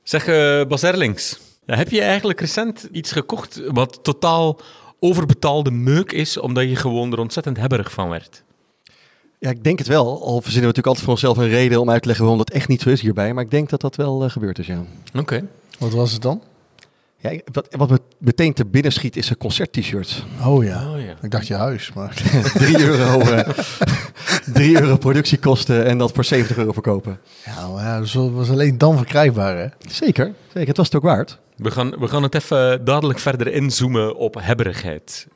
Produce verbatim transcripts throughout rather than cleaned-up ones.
Zeg, uh, Bas Erlings, heb je eigenlijk recent iets gekocht wat totaal overbetaalde meuk is, omdat je gewoon er ontzettend hebberig van werd? Ja, ik denk het wel. Al verzinnen we natuurlijk altijd voor onszelf een reden om uit te leggen waarom dat echt niet zo is hierbij. Maar ik denk dat dat wel uh, gebeurd is, ja. Oké. Okay. Wat was het dan? Ja, wat, wat me meteen te binnen schiet is een concert-t-shirt. Oh ja. Oh, ja. Ik dacht je huis, maar... drie euro, uh, drie euro productiekosten en dat voor zeventig euro verkopen. Ja, maar ja, dat was alleen dan verkrijgbaar, hè? Zeker, zeker. Het was het ook waard. We gaan, we gaan het even dadelijk verder inzoomen op hebberigheid.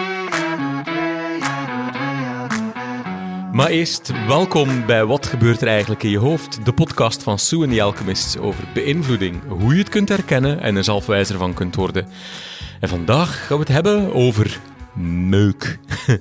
Maar eerst, welkom bij Wat gebeurt er eigenlijk in je hoofd? De podcast van Sue and the Alchemists over beïnvloeding, hoe je het kunt herkennen en er zelf wijzer van kunt worden. En vandaag gaan we het hebben over meuk.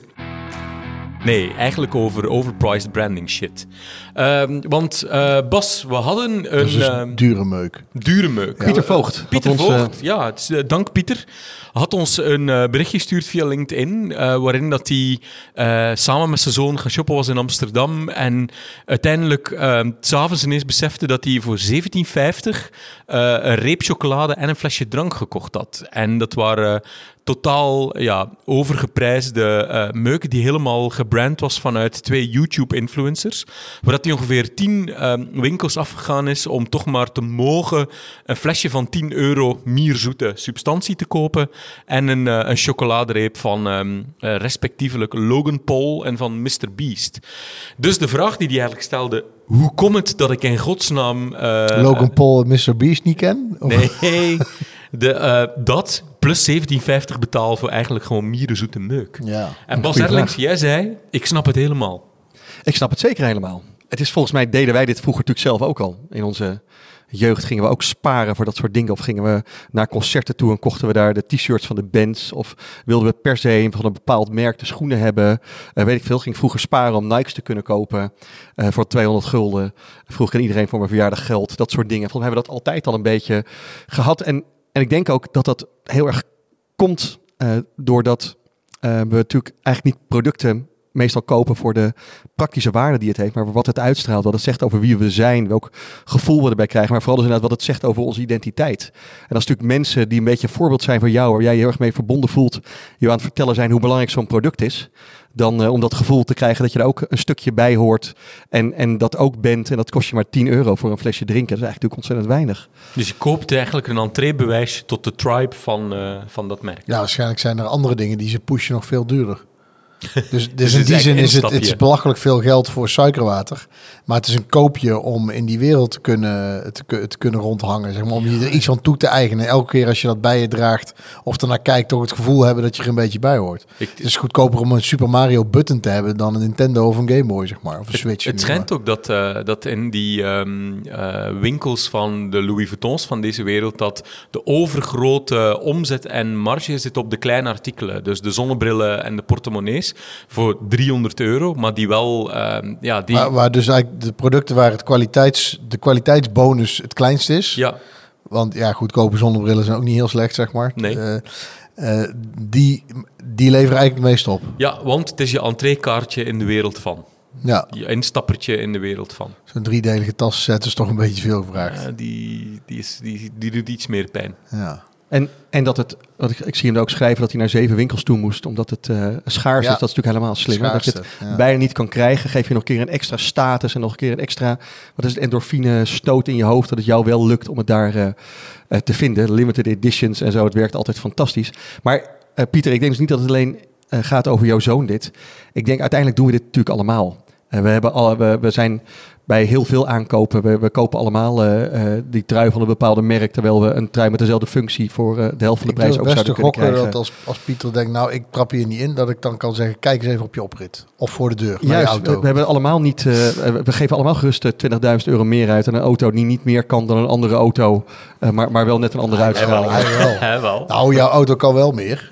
Nee, eigenlijk over overpriced branding shit. Um, want uh, Bas, we hadden een... Dat is dus uh, dure meuk. Dure meuk. Ja. Pieter Voogd. Pieter ons, Voogd, uh... ja. Het is, uh, dank Pieter. Had ons een uh, berichtje gestuurd via LinkedIn, uh, waarin dat hij uh, samen met zijn zoon gaan shoppen was in Amsterdam en uiteindelijk uh, 's avonds ineens besefte dat hij voor zeventien vijftig uh, een reep chocolade en een flesje drank gekocht had. En dat waren... Uh, totaal ja, overgeprijsde uh, meuk die helemaal gebrand was vanuit twee YouTube-influencers. Waar dat hij ongeveer tien uh, winkels afgegaan is om toch maar te mogen een flesje van tien euro mierzoete substantie te kopen en een, uh, een chocoladereep van um, uh, respectievelijk Logan Paul en van mister Beast. Dus de vraag die hij eigenlijk stelde... Hoe komt het dat ik in godsnaam... Uh, Logan Paul en mister Beast niet ken? Of? Nee, de, uh, dat plus zeventien vijftig betaal voor eigenlijk gewoon mierenzoete meuk. Ja, en Bas Erlings, jij zei, ik snap het helemaal. Ik snap het zeker helemaal. Het is volgens mij, deden wij dit vroeger natuurlijk zelf ook al. In onze jeugd gingen we ook sparen voor dat soort dingen. Of gingen we naar concerten toe en kochten we daar de t-shirts van de bands. Of wilden we per se van een bepaald merk de schoenen hebben. Uh, weet ik veel, ging vroeger sparen om Nikes te kunnen kopen. Uh, voor tweehonderd gulden. Vroeg aan iedereen voor mijn verjaardag geld. Dat soort dingen. Volgens mij hebben we dat altijd al een beetje gehad. En, en ik denk ook dat dat heel erg komt uh, doordat uh, we natuurlijk eigenlijk niet producten meestal kopen voor de praktische waarde die het heeft, maar wat het uitstraalt, wat het zegt over wie we zijn, welk gevoel we erbij krijgen, maar vooral dus inderdaad wat het zegt over onze identiteit. En als natuurlijk mensen die een beetje een voorbeeld zijn voor jou, waar jij je heel erg mee verbonden voelt, je aan het vertellen zijn hoe belangrijk zo'n product is, dan uh, om dat gevoel te krijgen dat je er ook een stukje bij hoort en, en dat ook bent en dat kost je maar tien euro voor een flesje drinken. Dat is eigenlijk ontzettend weinig. Dus je koopt eigenlijk een entreebewijs tot de tribe van, uh, van dat merk. Ja, waarschijnlijk zijn er andere dingen die ze pushen nog veel duurder. Dus, dus, dus in die zin is het, het is belachelijk veel geld voor suikerwater. Maar het is een koopje om in die wereld te kunnen, te, te kunnen rondhangen. Zeg maar, om je er iets van toe te eigenen. Elke keer als je dat bij je draagt of ernaar kijkt, toch het gevoel hebben dat je er een beetje bij hoort. Ik, het is goedkoper om een Super Mario button te hebben dan een Nintendo of een Game Boy, zeg maar. Of een Switch. Het, het schijnt ook dat, uh, dat in die um, uh, winkels van de Louis Vuittons van deze wereld, dat de overgrote omzet en marge zit op de kleine artikelen. Dus de zonnebrillen en de portemonnees. Voor driehonderd euro, maar die wel... Uh, ja, die... Waar, waar dus eigenlijk de producten waar het kwaliteits, de kwaliteitsbonus het kleinst is. Ja. Want ja, goedkope zonnebrillen zijn ook niet heel slecht, zeg maar. Nee. Uh, uh, die, die leveren eigenlijk het meest op. Ja, want het is je entreekaartje in de wereld van. Ja. Je instappertje in de wereld van. Zo'n driedelige tasset is toch een beetje veel gevraagd. Ja, die, die, is, die, die doet iets meer pijn. Ja. En, en dat het, wat ik, ik zie hem ook schrijven dat hij naar zeven winkels toe moest, omdat het uh, schaars ja. is. Dat is natuurlijk helemaal slim. Dat je het ja. bijna niet kan krijgen, geef je nog een keer een extra status en nog een keer een extra, wat is het, endorfine stoot in je hoofd, dat het jou wel lukt om het daar uh, uh, te vinden. Limited editions en zo, het werkt altijd fantastisch. Maar uh, Pieter, ik denk dus niet dat het alleen uh, gaat over jouw zoon dit. Ik denk uiteindelijk doen we dit natuurlijk allemaal. Uh, we, hebben alle, we, we zijn bij heel veel aankopen. We, we kopen allemaal uh, uh, die trui van een bepaalde merk, terwijl we een trui met dezelfde functie voor uh, de helft van de prijs ook zouden kunnen krijgen. Ik durf best te gokken dat als, als Pieter denkt, nou, ik trap hier niet in, dat ik dan kan zeggen, kijk eens even op je oprit. Of voor de deur, naar Juist, je auto. We, we hebben allemaal niet, uh, we geven allemaal gerust uh, twintigduizend euro meer uit aan een auto die niet meer kan dan een andere auto, uh, maar, maar wel net een andere uitstraling. Hij wel. Hij wel. Nou, jouw auto kan wel meer.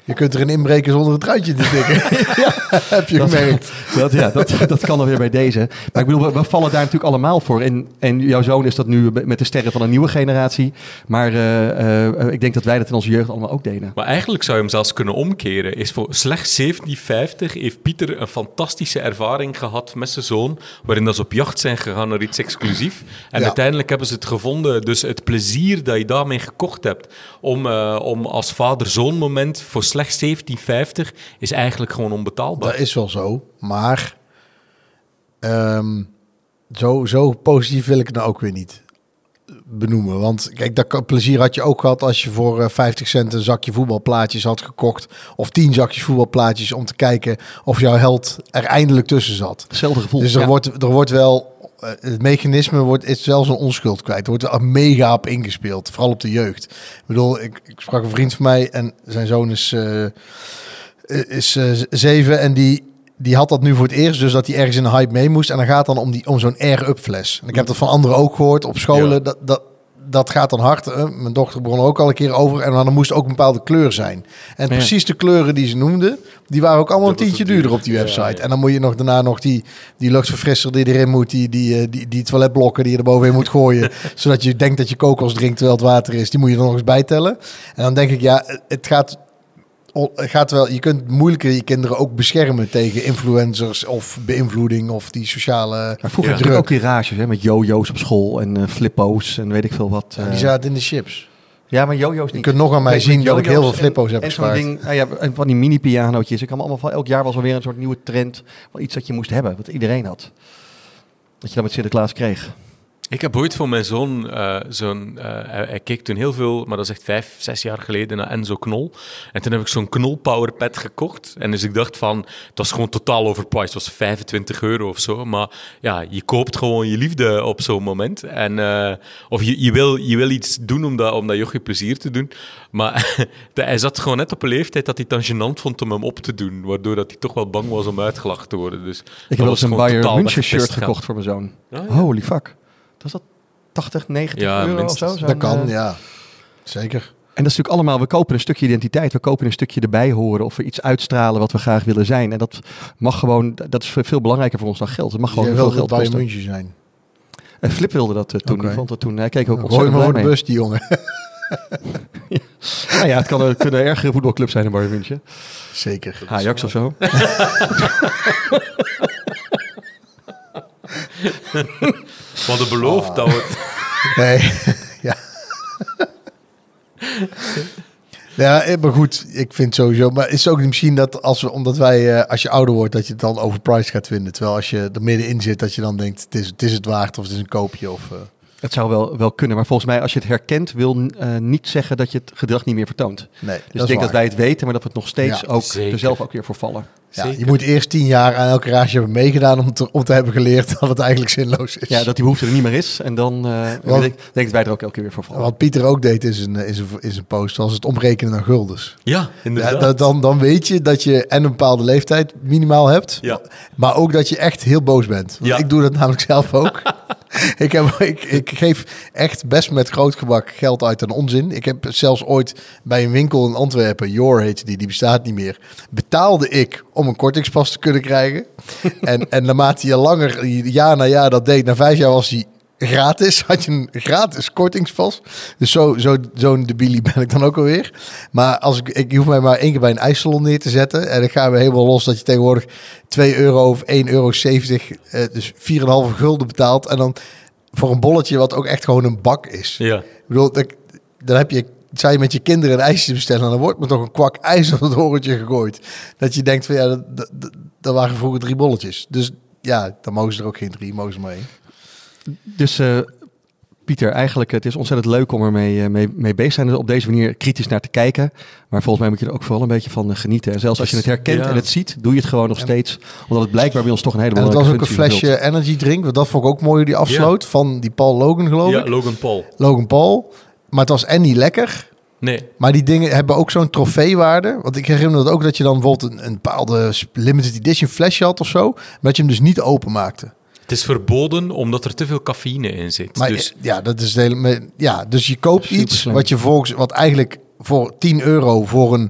je kunt erin inbreken zonder het truitje te tikken. Ja, heb je dat, gemerkt. Dat, ja, dat, dat kan dan weer bij deze. Maar ik bedoel, we, we vallen daar natuurlijk allemaal voor. En, en jouw zoon is dat nu met de sterren van een nieuwe generatie. Maar uh, uh, ik denk dat wij dat in onze jeugd allemaal ook deden. Maar eigenlijk zou je hem zelfs kunnen omkeren. Is voor slechts zeventien vijftig heeft Pieter een fantastische ervaring gehad met zijn zoon, waarin dat ze op jacht zijn gegaan naar iets exclusief. En ja. uiteindelijk hebben ze het gevonden. Dus het plezier dat je daarmee gekocht hebt om, uh, om als vader-zoon moment voor slechts zeventien vijftig is eigenlijk gewoon onbetaalbaar. Dat is wel zo, maar um, zo, zo positief wil ik het nou ook weer niet benoemen. Want kijk, dat plezier had je ook gehad als je voor uh, vijftig cent een zakje voetbalplaatjes had gekocht. Of tien zakjes voetbalplaatjes om te kijken of jouw held er eindelijk tussen zat. Hetzelfde gevoel. Dus er, ja. wordt, er wordt wel... Uh, het mechanisme wordt is zelfs een onschuld kwijt. Er wordt er mega op ingespeeld. Vooral op de jeugd. Ik bedoel, ik, ik sprak een vriend van mij en zijn zoon is, uh, is uh, zeven en die... Die had dat nu voor het eerst, dus dat hij ergens in een hype mee moest. En dan gaat het dan om, die, om zo'n Air-up fles. En ik heb dat van anderen ook gehoord op scholen. Ja. Dat, dat, dat gaat dan hard. Hè? Mijn dochter begon er ook al een keer over. En dan moest ook een bepaalde kleur zijn. En ja. precies de kleuren die ze noemde, die waren ook allemaal dat een tientje duurder op die website. Ja, ja. En dan moet je nog daarna nog die, die luchtverfrisser die erin moet. Die, die, die, die toiletblokken die je er bovenin moet gooien. Zodat je denkt dat je kokos drinkt terwijl het water is. Die moet je er nog eens bij tellen. En dan denk ik, ja, het gaat... Gaat wel, je kunt moeilijker je kinderen ook beschermen tegen influencers of beïnvloeding of die sociale maar vroeger druk. Ook die rages hè, met jojo's op school en uh, flippo's en weet ik veel wat. Uh... Ja, die zaten in de chips. Ja, maar jojo's niet. Je kunt nog aan mij nee, zien dat ik heel veel flippo's heb gespaard. En, ding, ah ja, en van die mini pianootjes. Ik kan allemaal van elk jaar was alweer een soort nieuwe trend, wel iets dat je moest hebben, wat iedereen had. Dat je dan met Sinterklaas kreeg. Ik heb ooit voor mijn zoon, uh, zo'n, uh, hij, hij keek toen heel veel, maar dat is echt vijf, zes jaar geleden, naar Enzo Knol. En toen heb ik zo'n Knol Powerpad gekocht. En dus ik dacht van, het was gewoon totaal overpriced. Het was vijfentwintig euro of zo. Maar ja, je koopt gewoon je liefde op zo'n moment. En, uh, of je, je, wil, je wil iets doen om dat, om dat jochie plezier te doen. Maar hij zat gewoon net op een leeftijd dat hij het dan gênant vond om hem op te doen. Waardoor dat hij toch wel bang was om uitgelachen te worden. Dus ik heb wel eens een Bayern München shirt gekocht voor mijn zoon. Oh, ja. Holy fuck. Was dat tachtig, negentig ja, euro minstens. of zo? Dat kan, uh... ja. Zeker. En dat is natuurlijk allemaal, we kopen een stukje identiteit. We kopen een stukje erbij horen of we iets uitstralen wat we graag willen zijn. En dat mag gewoon, dat is veel belangrijker voor ons dan geld. Het mag gewoon veel geld kosten. Bayern München zijn. En Flip wilde dat uh, toen. Okay. Vond dat toen. Hij keek ook ontzettend blij mee. Bus, die jongen. ja. Nou ja, het kan een, kunnen ergere voetbalclub zijn in Bayern München. Zeker. Ajax of zo. We hadden beloofd oh. dat we het... Nee, ja. Ja, maar goed, ik vind sowieso... Maar is het ook misschien dat als we, omdat wij, uh, als je ouder wordt, dat je het dan overpriced gaat vinden. Terwijl als je er middenin zit, dat je dan denkt, het is het, is het waard of het is een koopje of... Uh... Het zou wel, wel kunnen, maar volgens mij als je het herkent, wil uh, niet zeggen dat je het gedrag niet meer vertoont. Nee, dus ik denk waar. dat wij het weten, maar dat we het nog steeds ja, ook er zelf ook weer voor vallen. Ja, je moet eerst tien jaar aan elke rage hebben meegedaan om te, om te hebben geleerd dat het eigenlijk zinloos is. Ja, dat die behoefte er niet meer is. En dan uh, want, denk, denk dat wij er ook elke keer weer voor vallen. Wat Pieter ook deed in zijn, in zijn, in zijn post, was het omrekenen naar guldens. Ja, inderdaad. Ja, dan, dan weet je dat je en een bepaalde leeftijd minimaal hebt, ja. maar ook dat je echt heel boos bent. Want ja. ik doe dat namelijk zelf ook. ik, heb, ik, ik geef echt best met groot gebak geld uit aan onzin. Ik heb zelfs ooit bij een winkel in Antwerpen, Your heette die, die bestaat niet meer, betaalde ik om een kortingspas te kunnen krijgen. en, en naarmate je langer, jaar na jaar dat deed, na vijf jaar was hij gratis. Had je een gratis kortingspas. Dus zo, zo, zo'n debilie ben ik dan ook alweer. Maar als ik, ik hoef mij maar één keer bij een ijssalon neer te zetten. En dan gaan we helemaal los dat je tegenwoordig twee euro of één euro zeventig, eh, dus vier komma vijf gulden betaalt. En dan voor een bolletje wat ook echt gewoon een bak is. Ja. Ik bedoel, dan, dan heb je... Zou je met je kinderen een ijsje bestellen en dan wordt me toch een kwak ijs op het horentje gegooid. Dat je denkt van ja, dat, dat, dat waren vroeger drie bolletjes. Dus ja, dan mogen ze er ook geen drie, mogen ze maar één. Dus uh, Pieter, eigenlijk het is ontzettend leuk om er mee, mee, mee bezig te zijn. Op deze manier kritisch naar te kijken. Maar volgens mij moet je er ook vooral een beetje van uh, genieten. En zelfs als je het herkent ja. en het ziet, doe je het gewoon nog en, steeds. Omdat het blijkbaar bij ons toch een hele belangrijke functie En het was ook een flesje energy drink. Want dat vond ik ook mooi hoe die afsloot. Ja. Van die Paul Logan geloof ja, ik. Ja, Logan Paul. Logan Paul. Maar het was en niet lekker. Nee. Maar die dingen hebben ook zo'n trofeewaarde. Want ik herinner dat ook dat je dan bijvoorbeeld een, een bepaalde limited edition flesje had of zo. Maar dat je hem dus niet open maakte. Het is verboden omdat er te veel cafeïne in zit. Maar dus... ja, dat is de hele, ja, dus je koopt Super iets slim. wat je volgens wat eigenlijk voor tien euro voor een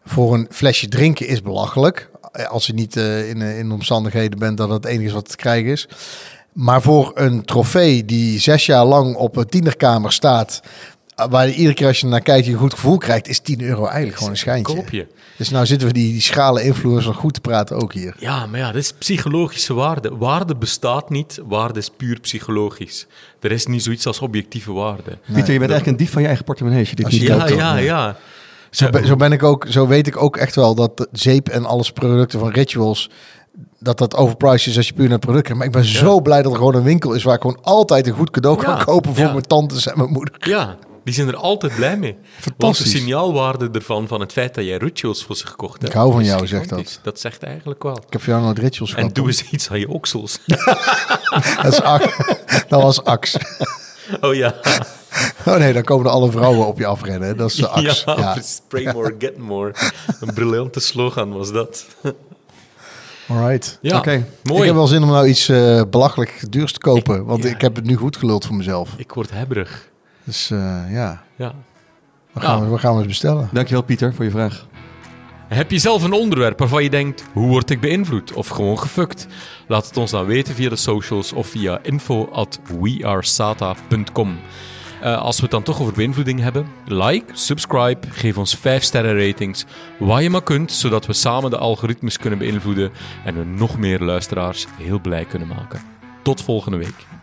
voor een flesje drinken is belachelijk. Als je niet uh, in, in omstandigheden bent dat het enige is wat te krijgen is. Maar voor een trofee die zes jaar lang op een tienerkamer staat, waar je iedere keer als je naar kijkt je een goed gevoel krijgt, is tien euro eigenlijk gewoon een schijntje. Koopje. Dus nou zitten we die, die schrale influencer goed te praten ook hier. Ja, maar ja, dat is psychologische waarde. Waarde bestaat niet, waarde is puur psychologisch. Er is niet zoiets als objectieve waarde. Nee, Pieter, je bent eigenlijk een dief van je eigen portemonnee. Als je dit als je niet ja, koopt, ja, dan, ja. Zo, ben, zo ben ik ook, zo weet ik ook echt wel dat de zeep en alles producten van Rituals, dat dat overpriced is als je puur naar het product hebt. Maar ik ben ja. zo blij dat er gewoon een winkel is waar ik gewoon altijd een goed cadeau kan ja. kopen voor ja. mijn tantes en mijn moeder. Ja, die zijn er altijd blij mee. Fantastisch. Want de signaalwaarde ervan, van het feit dat jij Rituals voor ze gekocht hebt. Ik hou van jou, zegt dat. Dat zegt eigenlijk wel. Ik heb voor jou nooit Rituals gehad. En doe eens iets aan je oksels. dat, is Ax. dat was Ax. Oh ja. Oh nee, dan komen er alle vrouwen op je afrennen. Dat is de Ax. Ja, ja. Spray more, get more. Een briljante slogan was dat. Alright. Ja, okay. Mooi. Ik heb wel zin om nou iets uh, belachelijk duurs te kopen. Ik, want ja. ik heb het nu goed geluld voor mezelf. Ik word hebberig. Dus uh, ja. ja. Wat gaan, ja. we, gaan we eens bestellen? Dankjewel Pieter voor je vraag. Heb je zelf een onderwerp waarvan je denkt, hoe word ik beïnvloed? Of gewoon gefukt? Laat het ons dan weten via de socials of via info at wearesata punt com. Uh, als we het dan toch over beïnvloeding hebben, like, subscribe, geef ons vijf sterren ratings, wat je maar kunt, zodat we samen de algoritmes kunnen beïnvloeden en we nog meer luisteraars heel blij kunnen maken. Tot volgende week.